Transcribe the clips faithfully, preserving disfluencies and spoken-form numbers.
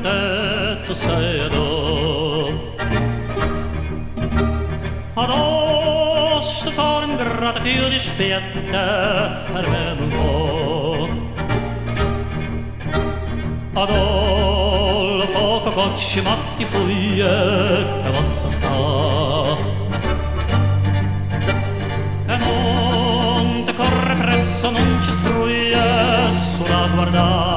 detto sei adò. Adò sto cuore ingrato che io dispietta, fermami un po'. Adò il fuoco cocci ma si foglie che possa sta. E non te corre presso, non ci struie sulla guarda.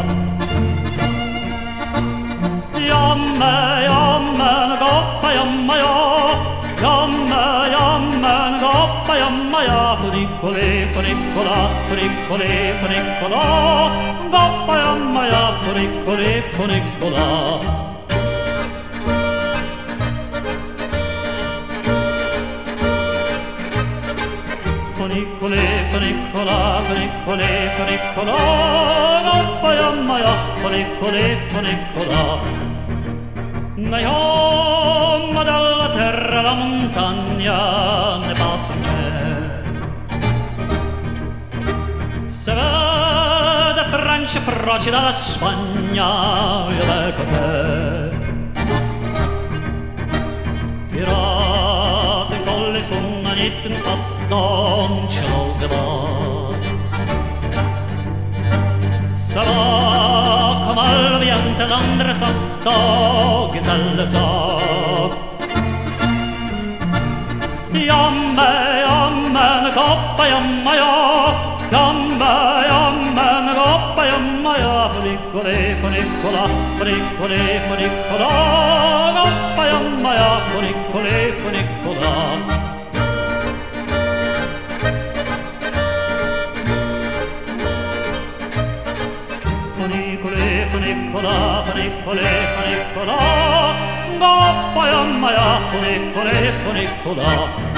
Yamme, yamme, goppa, yamma, ya. Yamme, yamme, goppa, yamma, ya. Funicole, funicola, funicole, funicola. Goppa, yamma, ya. Funicole, funicola. Funicole, funicola, funicole, funicola. Goppa, yamma, ya. Funicole, funicola. Da yamma dalla terra alla montagna ne passa un cielo. Se vede Francia proci dalla Spagna, io leggo te. Tirate in colle funna, niente in fatto, non ce lo si va. Se va come al vento l'andre sotto, chi se le sa. Yamme, yamme, ne coppa, yamma, ya. Yamme, yamme, ne coppa, yamma, ya. Funicole, funicola, funicole, funicola. Coppa, yamma, ya. Funicole, funicola. Funicole, funicola, funicole, funicola. Goppa, yamma, ya. Funicole, funicola.